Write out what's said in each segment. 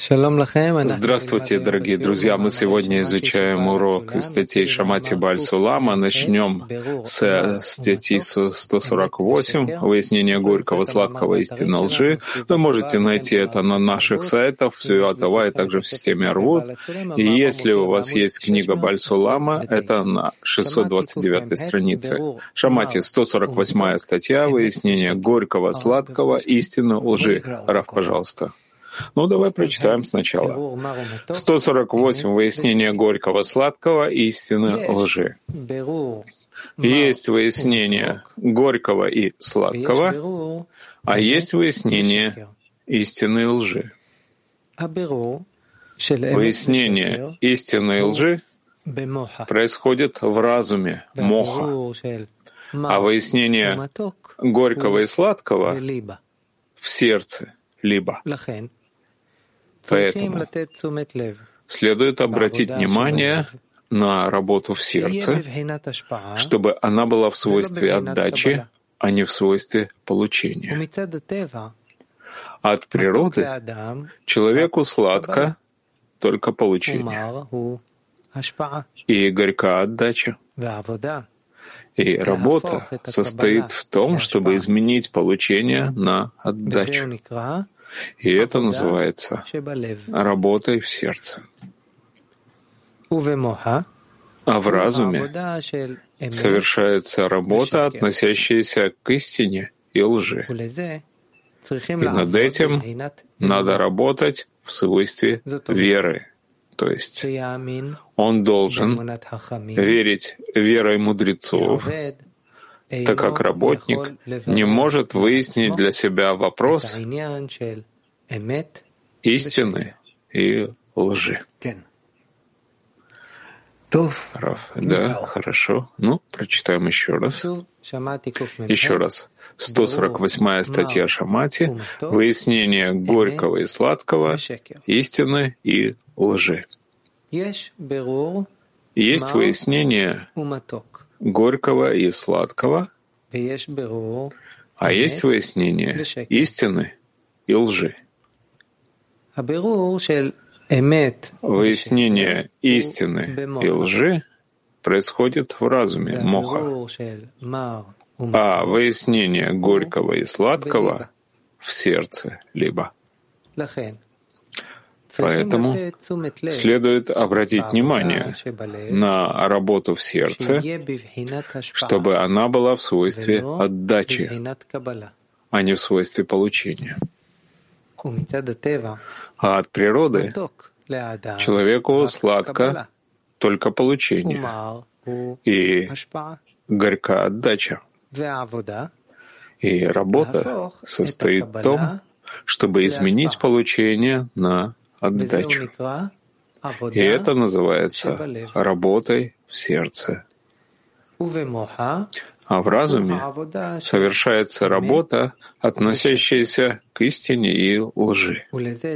Здравствуйте, дорогие друзья! Мы сегодня изучаем урок из статей Шамати Бааль Сулама. Начнем с статьи 148 «Выяснение горького, сладкого, истины, лжи». Вы можете найти это на наших сайтах, в Святова и также в системе Арвуд. И если у вас есть книга Бааль Сулама, это на 629 странице. Шамати, 148 статья «Выяснение горького, сладкого, истины, лжи». Раф, пожалуйста. Ну, давай прочитаем сначала. 148. Выяснение горького, сладкого, истины, лжи. Есть выяснение горького и сладкого, а есть выяснение истины и лжи. Выяснение истины и лжи происходит в разуме, моха, а выяснение горького и сладкого в сердце, либо. Поэтому следует обратить внимание на работу в сердце, чтобы она была в свойстве отдачи, а не в свойстве получения. От природы человеку сладко только получение, и горька отдача. И работа состоит в том, чтобы изменить получение на отдачу. И это называется работой в сердце. А в разуме совершается работа, относящаяся к истине и лжи. И над этим надо работать в свойстве веры. То есть он должен верить верой мудрецов, так как работник не может выяснить для себя вопрос истины и лжи. Раф, да, хорошо. Ну, прочитаем еще раз. Еще раз. 148 статья Шамати «Выяснение горького и сладкого, истины и лжи». Есть выяснение горького и сладкого, а есть выяснение истины и лжи. Выяснение истины и лжи происходит в разуме, моха, а выяснение горького и сладкого в сердце, либо. Поэтому следует обратить внимание на работу в сердце, чтобы она была в свойстве отдачи, а не в свойстве получения. А от природы человеку сладко только получение и горька отдача. И работа состоит в том, чтобы изменить получение на отдачу. И это называется работой в сердце. А в разуме совершается работа, относящаяся к истине и лжи.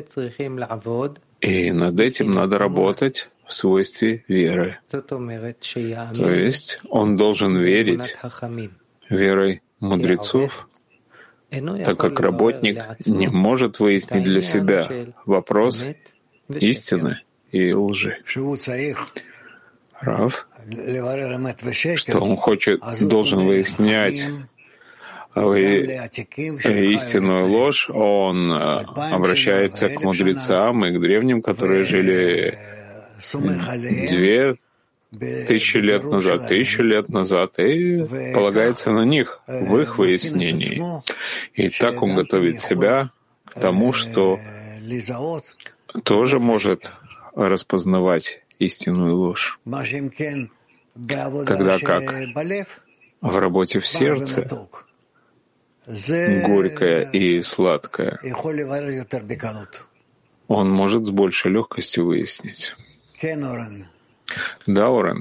И над этим надо работать в свойстве веры. То есть он должен верить верой мудрецов, так как работник не может выяснить для себя вопрос истины и лжи. Рав, что он должен выяснять истинную ложь, он обращается к мудрецам и к древним, которые жили 2000 лет назад, 1000 лет назад, и полагается на них, в их выяснении. И так он готовит себя к тому, что тоже может распознавать истинную ложь. Тогда как в работе в сердце горькое и сладкое он может с большей легкостью выяснить. Да, Орен?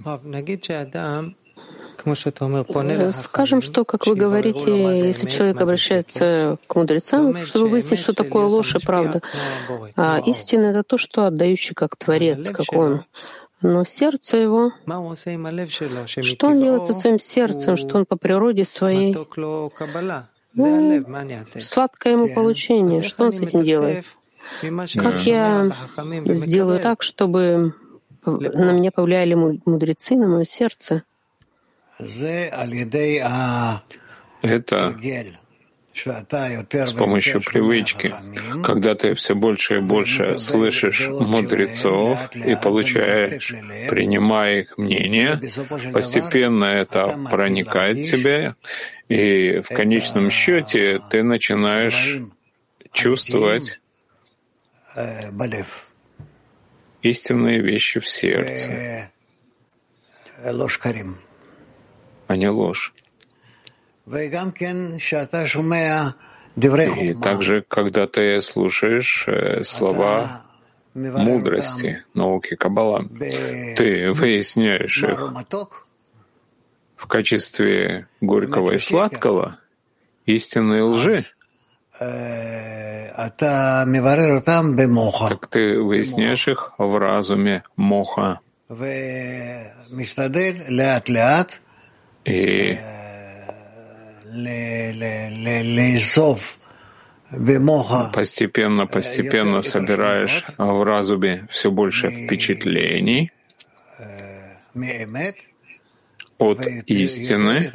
Скажем, что, как вы говорите, если человек обращается к мудрецам, чтобы выяснить, что такое ложь и правда, а истина — это то, что отдающий как Творец, как Он. Но сердце его, что он делает со своим сердцем, что он по природе своей, сладкое ему получение, что он с этим делает? Как я сделаю так, чтобы на меня повлияли мудрецы, на мое сердце? Это с помощью привычки, когда ты все больше и больше слышишь мудрецов и получаешь, принимая их мнение, постепенно это проникает в тебя, и в конечном счете ты начинаешь чувствовать истинные вещи в сердце, а не ложь. И также, когда ты слушаешь слова мудрости, науки Каббала, ты выясняешь их в качестве горького и сладкого, истинной лжи, так ты выясняешь их в разуме моха. И постепенно собираешь в разуме все больше впечатлений от истины,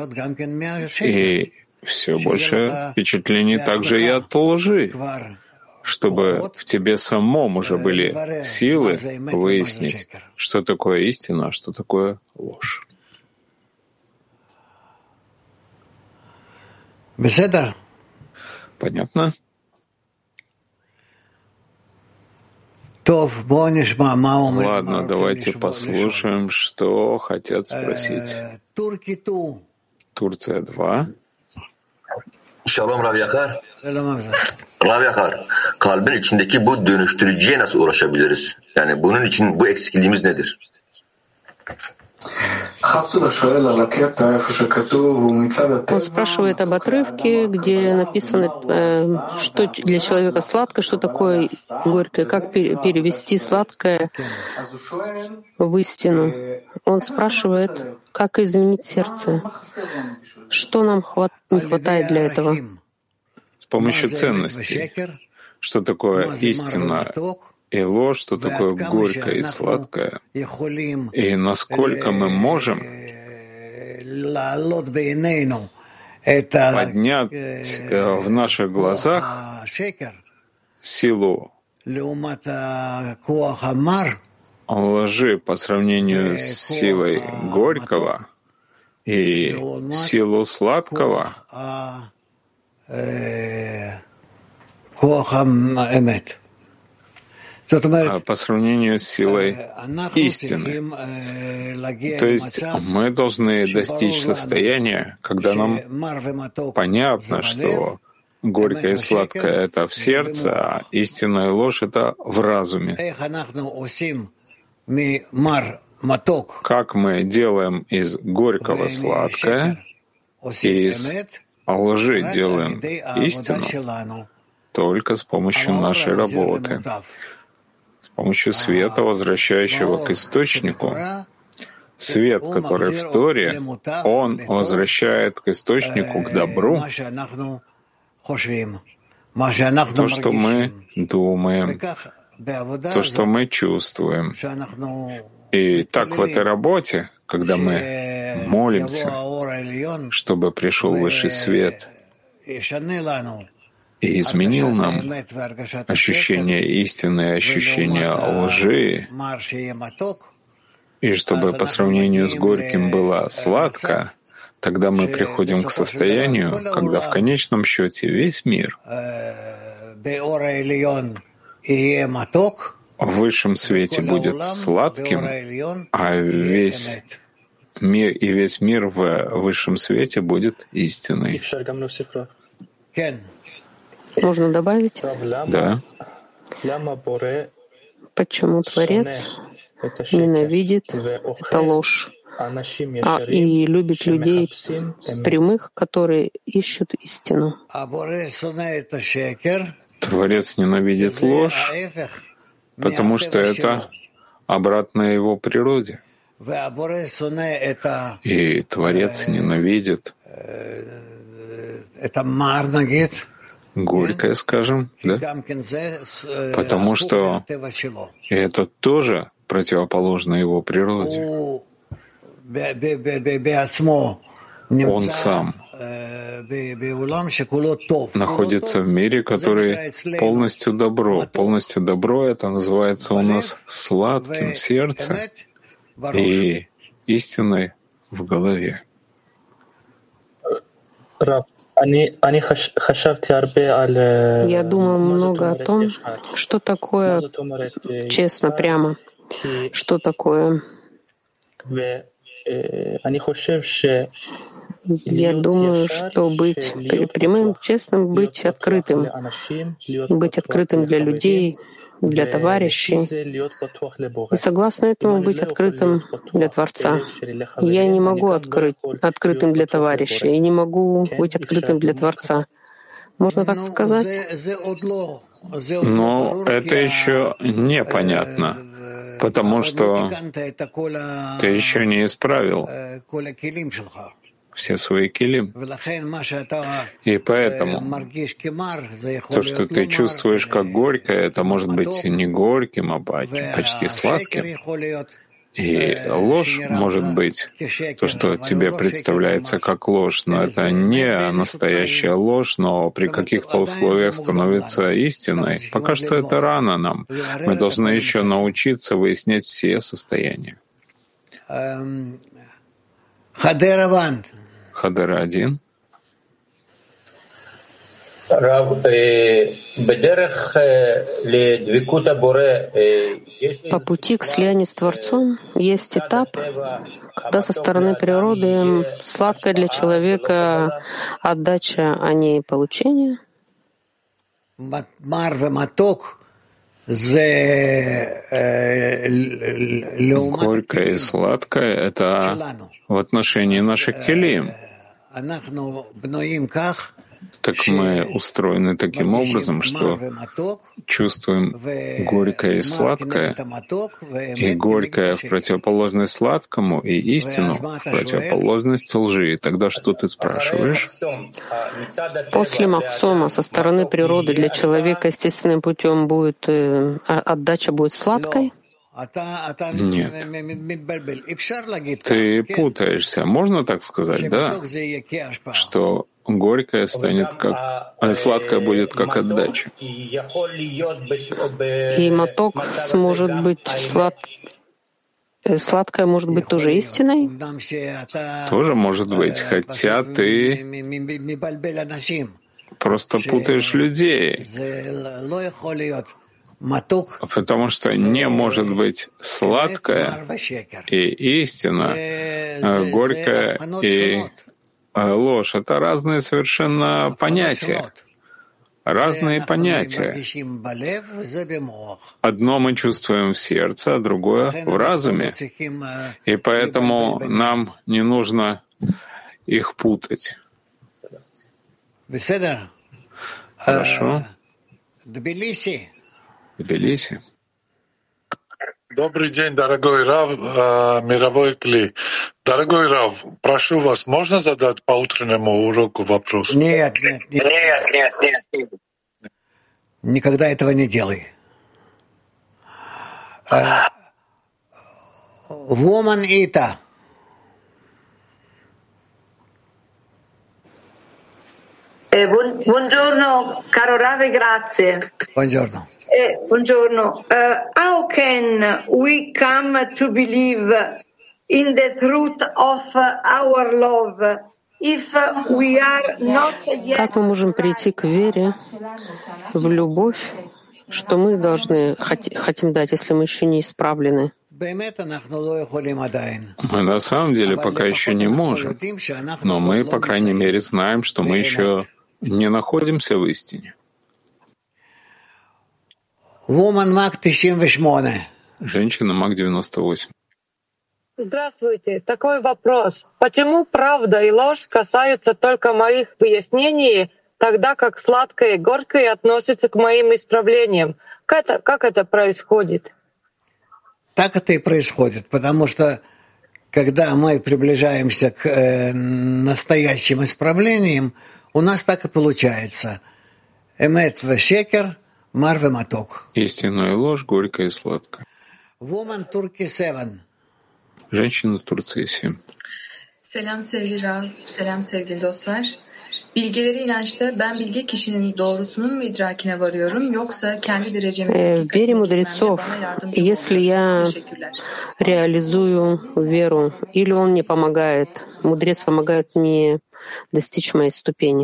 и все больше впечатлений также и от лжи, чтобы в тебе самом уже были силы выяснить, что такое истина, а что такое ложь. Понятно? Ладно, давайте послушаем, что хотят sпросить. Турция 2. Şalom Rav Yakar. Rav Yakar, kalbin içindeki bu dönüştürücüye nasıl ulaşabiliriz? Yani bunun için bu eksikliğimiz nedir? Он спрашивает об отрывке, где написано, что для человека сладкое, что такое горькое, как перевести сладкое в истину. Он спрашивает, как изменить сердце, что нам не хватает для этого. С помощью ценностей. Что такое истина и ложь, что такое горькое и сладкое, и насколько мы можем поднять в наших глазах силу лжи по сравнению с силой горького и силу сладкого по сравнению с силой истины. То есть мы должны достичь состояния, когда нам понятно, что горькое и сладкое — это в сердце, а истинная ложь — это в разуме. Как мы делаем из горького сладкое, и из лжи делаем истину только с помощью нашей работы. С помощью света, возвращающего к источнику. Свет, который в Торе, он возвращает к источнику, к добру, то, что мы думаем, то, что мы чувствуем. И так в этой работе, когда мы молимся, чтобы пришел высший свет и изменил нам ощущение истины, ощущение лжи, и чтобы по сравнению с горьким было сладко, тогда мы приходим к состоянию, когда в конечном счете весь мир в высшем свете будет сладким, а весь мир в высшем свете будет истиной. Можно добавить? Да. Почему Творец ненавидит это ложь, и любит людей прямых, которые ищут истину? Творец ненавидит ложь, потому что это обратно его природе. И Творец ненавидит горькое, скажем, да? Потому что это тоже противоположно его природе. Он сам находится в мире, который полностью добро. Полностью добро — это называется у нас сладким в сердце и истиной в голове. Я думал много о том, что такое честно, прямо, что такое. Я думаю, что быть прямым, честным, быть открытым для людей, для товарищей. И согласно этому быть открытым для Творца. Я не могу открытым для товарищей, и не могу быть открытым для Творца. Можно так сказать? Но это еще непонятно, потому что ты еще не исправил все свои килим. И поэтому то, что ты чувствуешь как горькое, это может быть не горьким, а почти сладким. И ложь может быть то, что тебе представляется как ложь, но это не настоящая ложь, но при каких-то условиях становится истиной. Пока что это рано нам. Мы должны еще научиться выяснять все состояния. Хадера-1. По пути к слиянию с Творцом есть этап, когда со стороны природы сладкое для человека отдача, а не получение. Горькое и сладкое — это в отношении наших келим. Так мы устроены таким образом, что чувствуем горькое и сладкое, и горькое в противоположность сладкому, и истину в противоположность лжи. И тогда что ты спрашиваешь? После Махсома со стороны природы для человека естественным путем будет отдача будет сладкой? Нет. Ты путаешься. Можно так сказать, да? Что горькое станет как... а сладкое будет как отдача. И моток сможет быть сладкое может быть тоже истиной? Тоже может быть, хотя ты просто путаешь людей. Потому что не может быть сладкое и истина, горькое и ложь. Это разные совершенно понятия. Разные понятия. Одно мы чувствуем в сердце, а другое в разуме. И поэтому нам не нужно их путать. Хорошо. Тбилиси. Добрый день, дорогой Рав, мировой Кли. Дорогой Рав, прошу вас, можно задать по утреннему уроку вопрос? Нет. Никогда этого не делай. Woman Ita. Buongiorno, caro Rav, grazie. Buongiorno. Buongiorno. How can we come to believe in the truth of our love if we are not yet... Как мы можем прийти к вере в любовь, что мы должны хотим дать, если мы еще не исправлены? Мы на самом деле пока еще не можем, но мы, по крайней мере, знаем, что мы еще не находимся в истине. Женщина Мак 98. Здравствуйте. Такой вопрос. Почему правда и ложь касаются только моих выяснений, тогда как сладкое и горькое относятся к моим исправлениям? Как это происходит? Так это и происходит, потому что когда мы приближаемся к настоящим исправлениям, у нас так и получается. эмет вешекер, мар вематок. Истинная ложь, горькая и сладкая. Woman Turkey 7. Женщина Турции 7. Selam sevgili Rav, selam sevgili dostlar. Bilgeleri inançta ben bilge kişinin doğrusunun mu idrakine varıyorum yoksa kendi derecemi В вере мудрецов, если я реализую веру, или он мне помогает, мудрец помогает мне достичь моей ступени.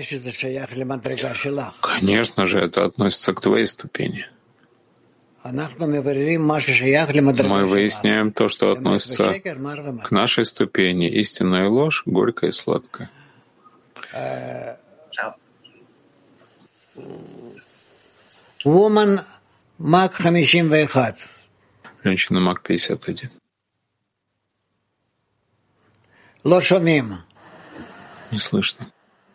Конечно же, это относится к твоей ступени. Мы выясняем то, что относится к нашей ступени. Истинная ложь, горькая и сладкая. Woman Мак 51. Женщина Мак 51. Ло шомим. Не слышно.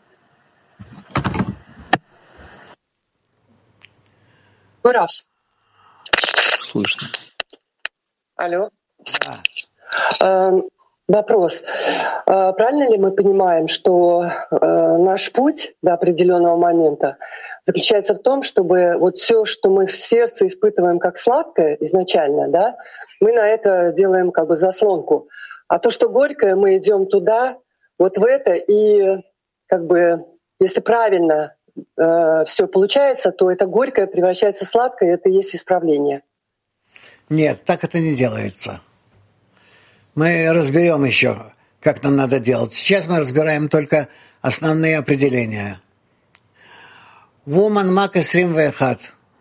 Раз. Слышно. Алло. Да. Вопрос. Правильно ли мы понимаем, что наш путь до определенного момента заключается в том, чтобы вот все, что мы в сердце испытываем как сладкое изначально, да, мы на это делаем как бы заслонку. А то, что горькое, мы идем туда, вот в это, и как бы, если правильно все получается, то это горькое превращается в сладкое, и это и есть исправление. Нет, так это не делается. Мы разберем еще, как нам надо делать. Сейчас мы разбираем только основные определения. Woman Мак 21.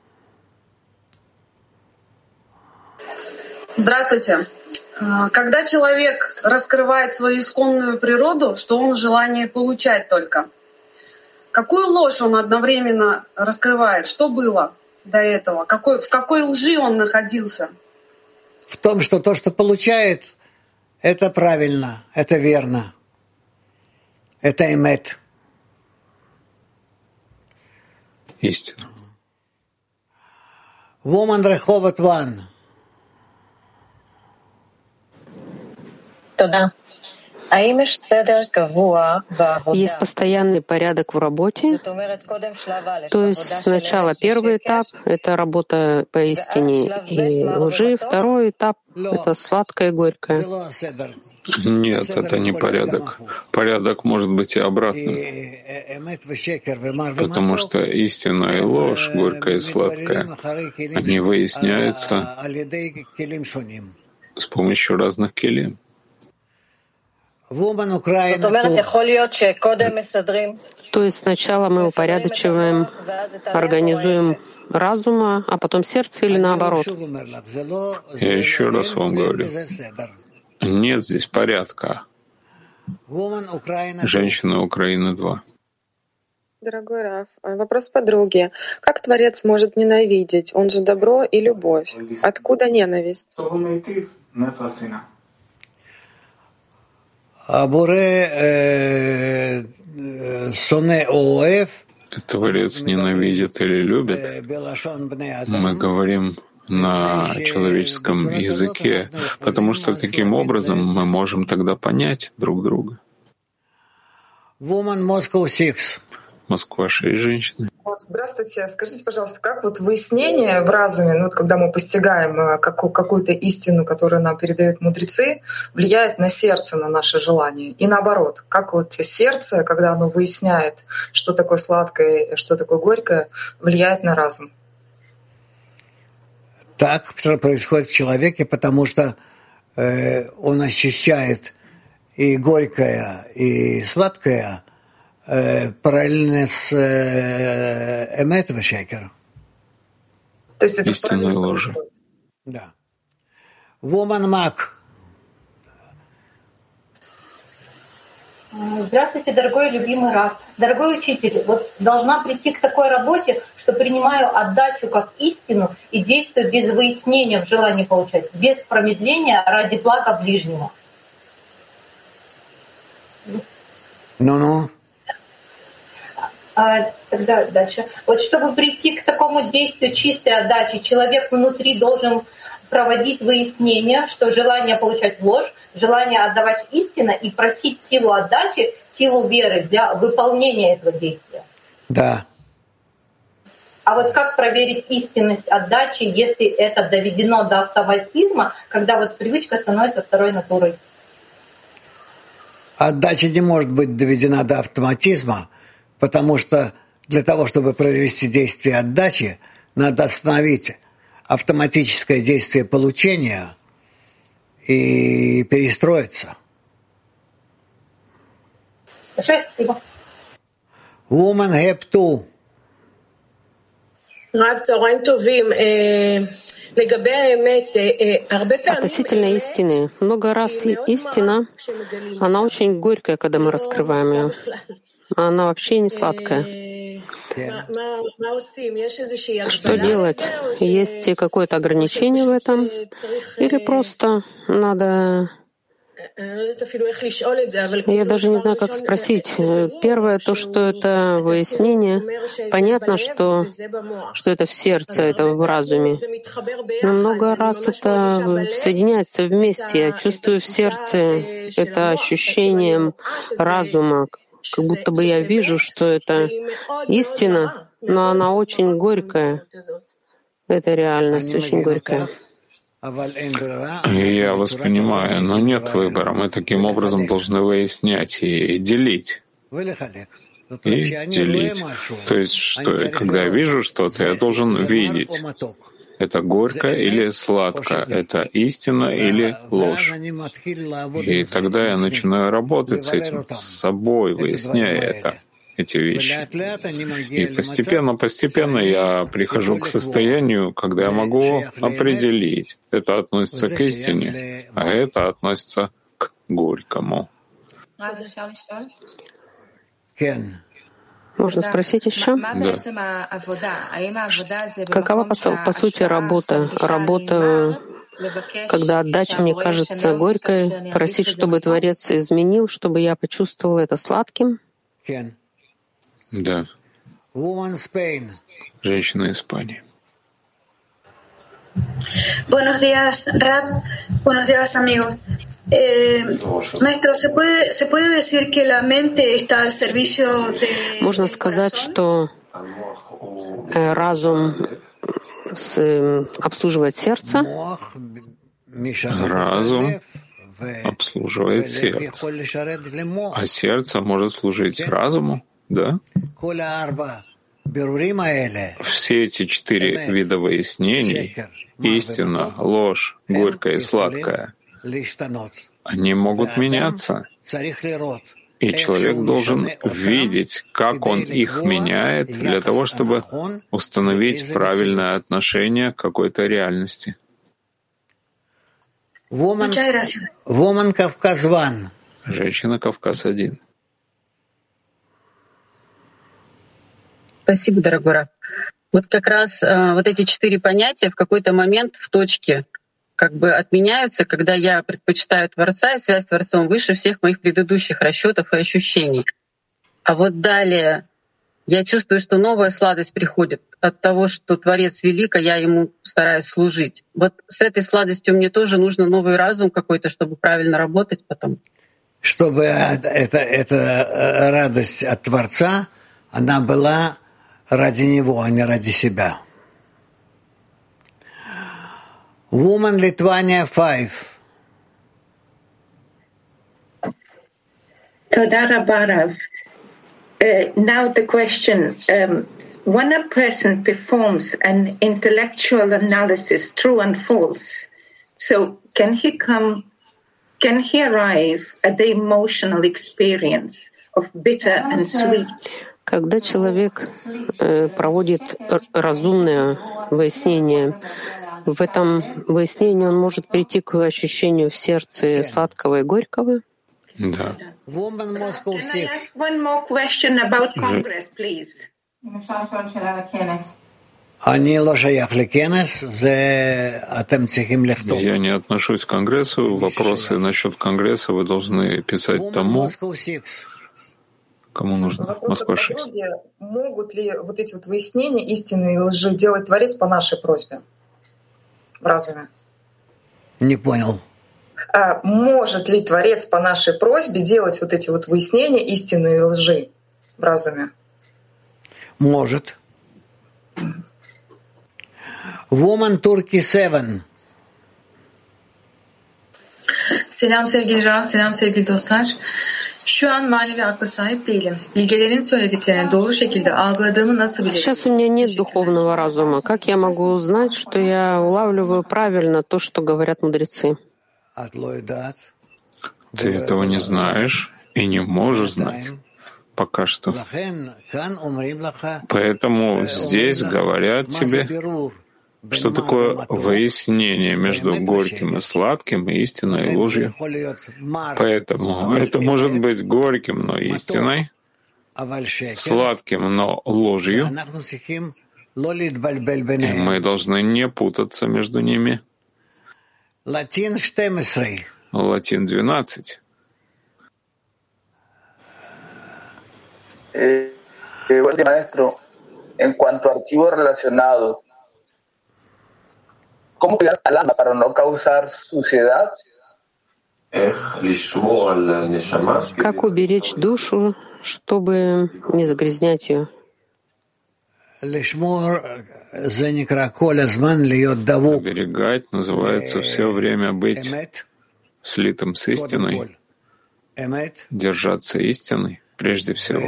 Здравствуйте. Когда человек раскрывает свою исконную природу, что он желание получать только, какую ложь он одновременно раскрывает? Что было до этого? В какой лжи он находился? В том, что то, что получает, это правильно, это верно. Это эмет. Истина. Woman Реховот 1. Туда. Есть постоянный порядок в работе, то есть сначала первый этап — это работа по истине и лжи, второй этап — это сладкое и горькое. Нет, это не порядок. Порядок может быть и обратным, потому что истина и ложь, горькая и сладкая, они выясняются с помощью разных келим. То есть сначала мы упорядочиваем, организуем разума, а потом сердце или наоборот. Я еще раз вам говорю, нет здесь порядка. Женщина Украины 2. Дорогой Рав, вопрос подруги. Как Творец может ненавидеть? Он же добро и любовь. Откуда ненависть? Творец ненавидит или любит. Мы говорим на человеческом языке, потому что таким образом мы можем тогда понять друг друга. Москва 6 женщин. Здравствуйте. Скажите, пожалуйста, как вот выяснение в разуме, вот когда мы постигаем какую-то истину, которую нам передают мудрецы, влияет на сердце, на наше желание? И наоборот, как вот сердце, когда оно выясняет, что такое сладкое, что такое горькое, влияет на разум? Так происходит в человеке, потому что он ощущает и горькое, и сладкое параллельно с эмет вешекер. То есть это истинная ложь. Да. Woman Мак. Здравствуйте, дорогой и любимый Рав. Дорогой учитель, вот должна прийти к такой работе, что принимаю отдачу как истину и действую без выяснения в желании получать, без промедления ради блага ближнего. Ну-ну. Тогда дальше. Вот чтобы прийти к такому действию чистой отдачи, человек внутри должен проводить выяснение, что желание получать ложь, желание отдавать истину и просить силу отдачи, силу веры для выполнения этого действия. Да. А вот как проверить истинность отдачи, если это доведено до автоматизма, когда вот привычка становится второй натурой? Отдача не может быть доведена до автоматизма, потому что для того, чтобы провести действие отдачи, надо остановить автоматическое действие получения и перестроиться. Большое спасибо. Woman have to. Относительно истины. Много раз истина, она очень горькая, когда мы раскрываем ее. Она вообще не сладкая. Что делать? Есть какое-то ограничение в этом? Или просто надо... Я даже не знаю, как спросить. Первое, то, что это выяснение. Понятно, что это в сердце, это в разуме. Но много раз это соединяется вместе. Я чувствую в сердце это ощущением разума, как будто бы я вижу, что это истина, но она очень горькая. Это реальность очень горькая. Я вас понимаю, но нет выбора. Мы таким образом должны выяснять и делить. И делить. То есть, что когда я вижу что-то, я должен видеть. Это горько или сладко, это истина или ложь. И тогда я начинаю работать с этим, с собой, выясняя эти вещи. И постепенно я прихожу к состоянию, когда я могу определить, это относится к истине, а это относится к горькому. Можно спросить еще? Да. Какова по сути работа? Работа, когда отдача мне кажется горькой, просить, чтобы Творец изменил, чтобы я почувствовал это сладким? Да. Женщина Испании. Buenos días, Rab. Buenos días, amigos. Maestro, ¿se puede decir que la mente está al servicio de... Можно сказать, что разум обслуживает сердце. Разум обслуживает сердце. А сердце может служить разуму, да? Все эти 4 вида выяснений — истина, ложь, горькая и сладкая — они могут меняться. И человек должен видеть, как он их меняет, для того, чтобы установить правильное отношение к какой-то реальности. Woman Кавказ 1. Женщина Кавказ-1. Спасибо, дорогой Рав. Вот как раз вот эти 4 понятия в какой-то момент в точке как бы отменяются, когда я предпочитаю Творца и связь с Творцом выше всех моих предыдущих расчетов и ощущений. А вот далее я чувствую, что новая сладость приходит от того, что Творец велик, а я Ему стараюсь служить. Вот с этой сладостью мне тоже нужно новый разум какой-то, чтобы правильно работать потом. Чтобы эта радость от Творца, она была ради Него, а не ради себя. Woman Lithuania 5. Toda Rabba Rav. Now the question, when a person performs an intellectual analysis, true and false, so can he arrive at the emotional experience of bitter and sweet? Когда человек проводит разумное выяснение, в этом выяснении он может прийти к ощущению в сердце сладкого и горького. Да. Can I ask one more question about Congress, please? Я не отношусь к Конгрессу. Вопросы насчет Конгресса вы должны писать тому, кому нужно. Москва 6. Могут ли вот эти вот выяснения истины и лжи делать Творец по нашей просьбе в разуме? Не понял. Может ли Творец по нашей просьбе делать вот эти вот выяснения истины и лжи в разуме? Может. Woman Turkey 7. Selam sevgili Rav, selam sevgili dostlar. Şu an manevi akla sahip değilim. Bilgelerin söylediklerini doğru şekilde algıladığımı nasıl bilirim? Сейчас у меня нет духовного разума. Как я могу узнать, что я улавливаю правильно то, что говорят мудрецы? Ты этого не знаешь и не можешь знать пока что. Поэтому здесь говорят тебе, что такое выяснение между горьким и сладким, и истиной и ложью. Поэтому это может быть горьким, но истиной, сладким, но ложью, и мы должны не путаться между ними. Латин 12. Maestro, en cuanto a archivos relacionados, ¿cómo cuidar al alma para no causar suciedad? Как уберечь душу, чтобы не загрязнять ее? Оберегать называется все время быть слитым с истиной, держаться истиной прежде всего.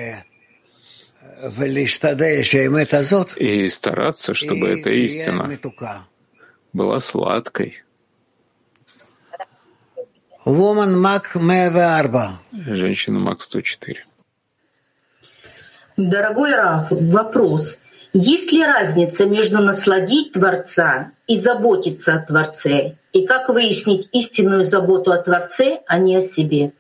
И стараться, чтобы эта истина была сладкой. Женщина Мак 104. Дорогой Рав, вопрос. Есть ли разница между насладить Творца и заботиться о Творце? И как выяснить истинную заботу о Творце, а не о себе?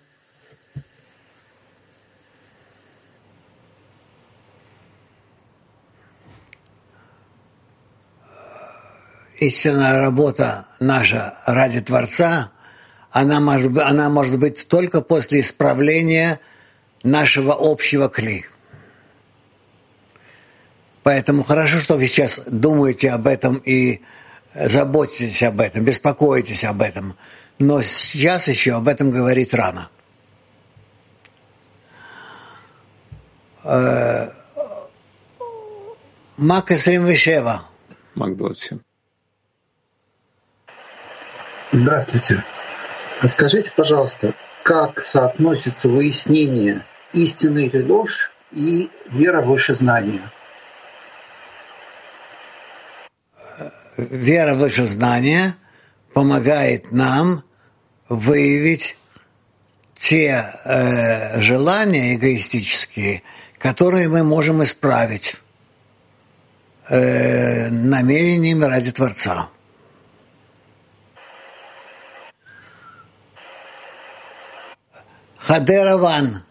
Истинная работа наша ради Творца, она может быть только после исправления нашего общего кли. Поэтому хорошо, что вы сейчас думаете об этом и заботитесь об этом, беспокоитесь об этом. Но сейчас еще об этом говорить рано. Мак 27. Мак 27. Здравствуйте. Скажите, пожалуйста, как соотносится выяснение истины или ложь и вера выше знания? Вера выше знания помогает нам выявить те желания эгоистические, которые мы можем исправить намерениями ради Творца. Хадера Ван.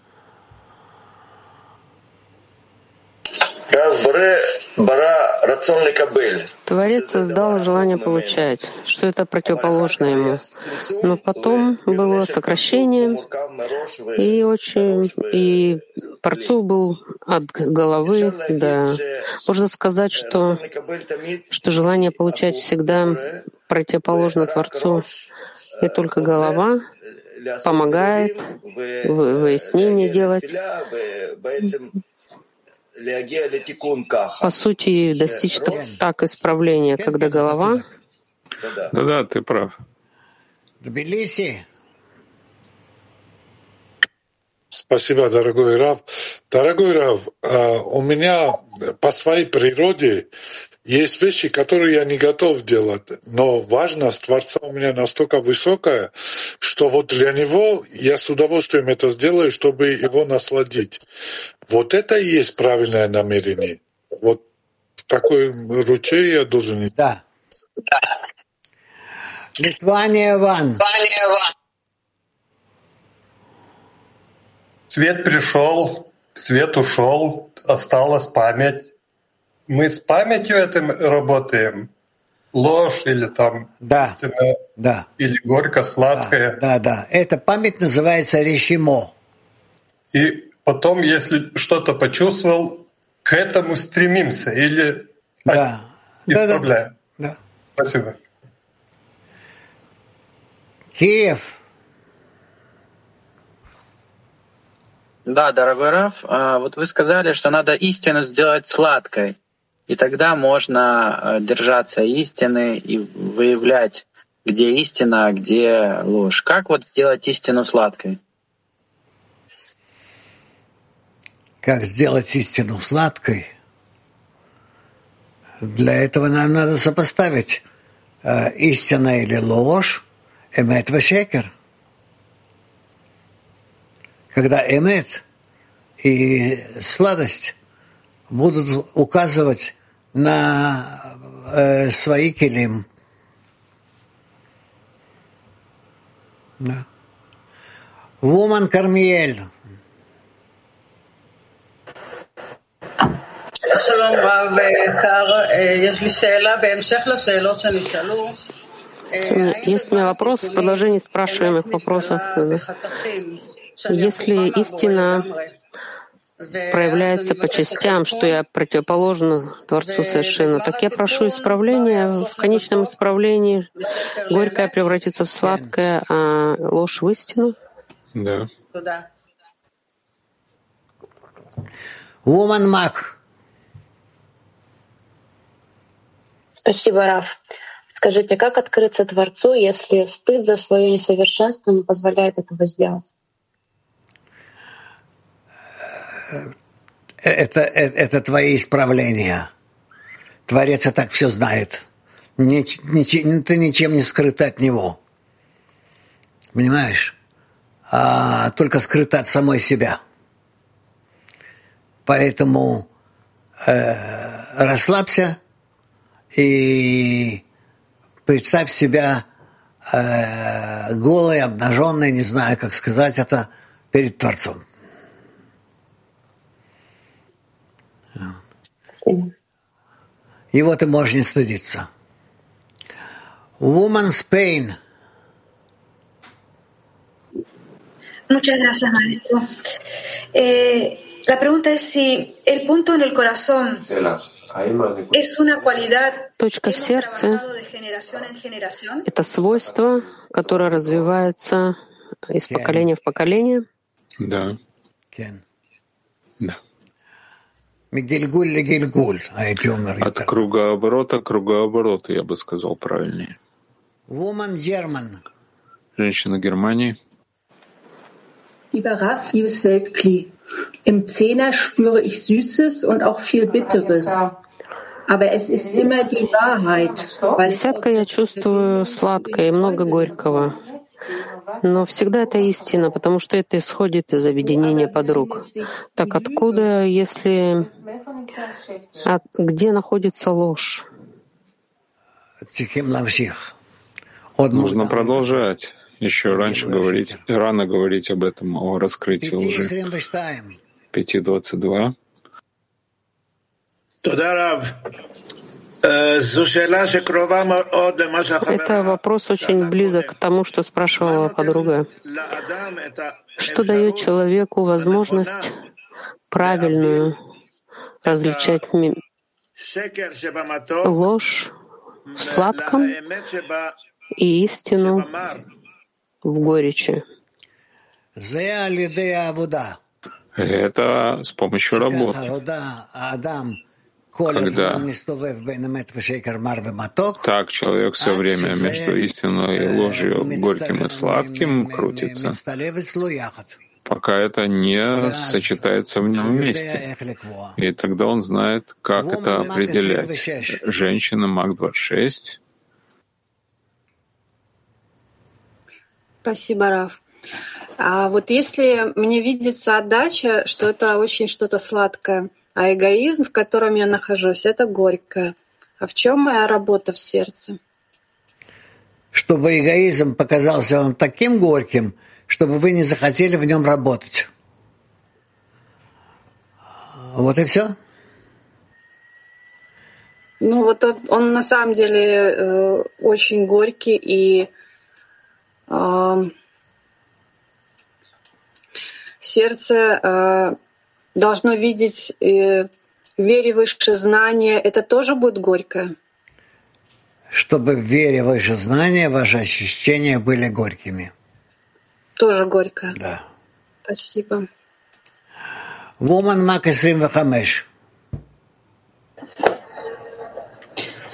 Творец создал желание получать, что это противоположно ему. Но потом было сокращение, и Творцу был от головы, да. Можно сказать, что желание получать всегда противоположно Творцу, и только голова помогает выяснение делать. По сути, достичь так исправления, когда голова... Да, ты прав. Тбилиси. Спасибо, дорогой Рав. Дорогой Рав, у меня по своей природе есть вещи, которые я не готов делать, но важность Творца у меня настолько высокая, что вот для Него я с удовольствием это сделаю, чтобы Его насладить. Вот это и есть правильное намерение. Вот в такой ручей я должен идти. Да. Литвания Ван. Свет пришел, свет ушел, осталась память. Мы с памятью этим работаем? Ложь или там истина, или горько-сладкое? Да. Эта память называется решимо. И потом, если что-то почувствовал, к этому стремимся или исправляем? Да. Спасибо. Киев. Да, дорогой Рав, вот вы сказали, что надо истину сделать сладкой. и тогда можно держаться истины и выявлять, где истина, а где ложь. Как вот сделать истину сладкой? Как сделать истину сладкой? Для этого нам надо сопоставить истина или ложь, эмет ва шекер. Когда эмет и сладость будут указывать на свои келим. Да. Вуман Кармиэль. שלום רב יקר, יש לי שאלה בהמשך לשאלות שנשאלו. Есть у меня вопрос в продолжении спрашиваемых вопросов. Если истина проявляется по частям, что я противоположна Творцу совершенно, так я прошу исправления. В конечном исправлении горькое превратится в сладкое, а ложь в истину? Да. Woman Mac. Спасибо, Раф. Скажите, как открыться Творцу, если стыд за свое несовершенство не позволяет этого сделать? Это твои исправления. Творец и так все знает. Ты ничем не скрыт от него. Понимаешь? А только скрыт от самой себя. Поэтому расслабься и представь себя голой, обнаженной, не знаю, как сказать это, перед Творцом. Его ты можешь не стыдиться. Woman's pain. Muchas gracias, maestro. La pregunta es si el punto en el corazón es una cualidad Точка в сердце — это свойство, которое развивается из поколения в поколение. Да. Да. От кругооборота к кругообороту, я бы сказал правильнее. Женщина Германии. Lieber Raf, liebes Weltkli, im Zehner spüre ich Süßes und auch viel Bitteres. Aber es ist immer die Wahrheit. Десятка я чувствую сладкое и много горького. Но всегда это истина, потому что это исходит из объединения подруг. Так откуда, если... где находится ложь? Нужно продолжать. Еще рано говорить об этом, о раскрытии лжи. 5:22. Это вопрос очень близок к тому, что спрашивала подруга. Что дает человеку возможность правильную различать ложь в сладком и истину в горечи? Это с помощью работы. Когда так человек все время между истиной и ложью, горьким и сладким крутится, пока это не сочетается в нем вместе. И тогда он знает, как это определять. Женщина Мак 26. Спасибо, Раф. А вот если мне видится отдача, что это очень что-то сладкое, а эгоизм, в котором я нахожусь, это горькое. А в чем моя работа в сердце? Чтобы эгоизм показался вам таким горьким, чтобы вы не захотели в нем работать. Вот и все. Ну вот он на самом деле очень горький, и сердце должно видеть вере выше знания. Это тоже будет горькое? Чтобы в вере выше знания ваши ощущения были горькими. Тоже горькое? Да. Спасибо. Woman Mac 25.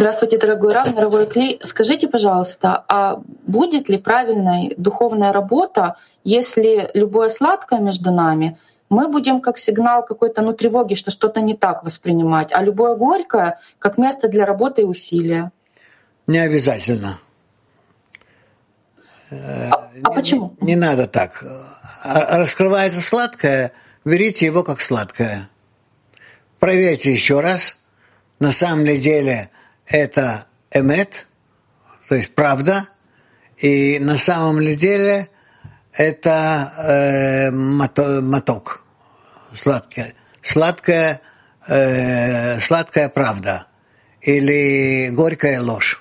Здравствуйте, дорогой Рав, мировой Кли. Скажите, пожалуйста, а будет ли правильной духовная работа, если любое сладкое между нами мы будем как сигнал какой-то тревоги, что что-то не так воспринимать, а любое горькое как место для работы и усилия? Не обязательно. А почему? Не надо так. Раскрывается сладкое, берите его как сладкое. Проверьте еще раз. На самом деле это эмет, то есть правда, и на самом деле это моток, сладкая правда или горькая ложь.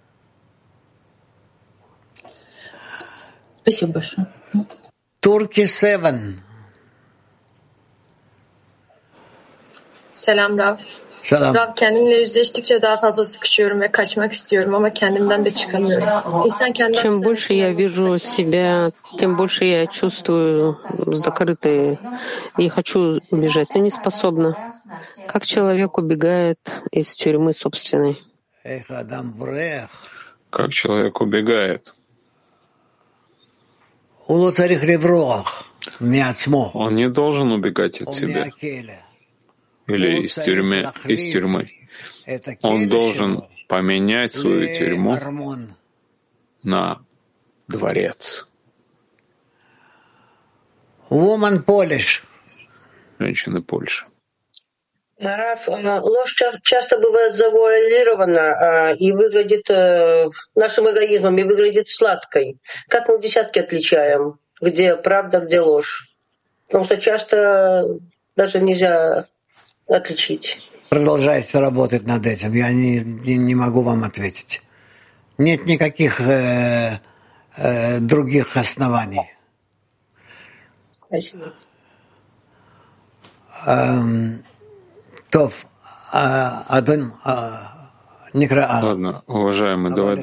Спасибо большое. Turkey 7. Selam Rav. Selam. Rav, kendimle yüzleştikçe daha fazla sıkışıyorum ve kaçmak istiyorum ama kendimden de çıkamıyorum. İnsan kendinden... Чем больше я вижу себя, тем больше я чувствую закрытый и хочу убежать, но не способна. Как человек убегает из тюрьмы собственной? Как человек убегает? Он не должен убегать от себя или из тюрьмы. Он должен поменять свою тюрьму на дворец. Женщины Польши. Раф, ложь часто бывает завуалирована и выглядит нашим эгоизмом, и выглядит сладкой. Как мы в десятке отличаем, где правда, где ложь? Потому что часто даже нельзя отличить. Продолжайте работать над этим. Я не могу вам ответить. Нет никаких других оснований. Спасибо. Ладно, уважаемый, давай